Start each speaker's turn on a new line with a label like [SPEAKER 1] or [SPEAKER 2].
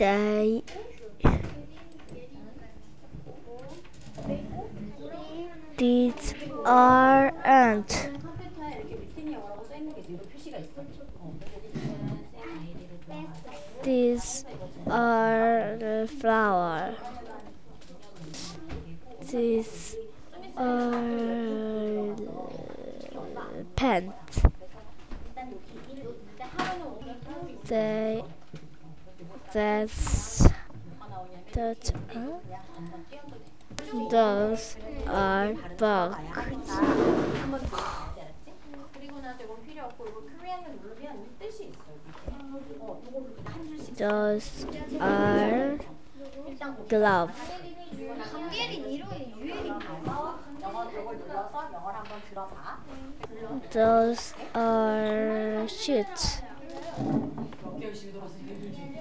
[SPEAKER 1] They these are ants.
[SPEAKER 2] 컴퓨터에 이렇게 미스테니 영어라고 써 있는 게 있어. 이런 표시가 있어.
[SPEAKER 1] These are the flower. These are pants. They that's that those are bugs.
[SPEAKER 2] 그리고 나서 이건 필요 없고 이거 코리안을 누르면 이 뜻이 있어.
[SPEAKER 1] Those are gloves.
[SPEAKER 3] 한계린 이론이 유행인가?
[SPEAKER 2] 영어 이걸 눌러서 영어를 한번 들어봐.
[SPEAKER 1] Those are shoes.
[SPEAKER 2] 열심히 돌아서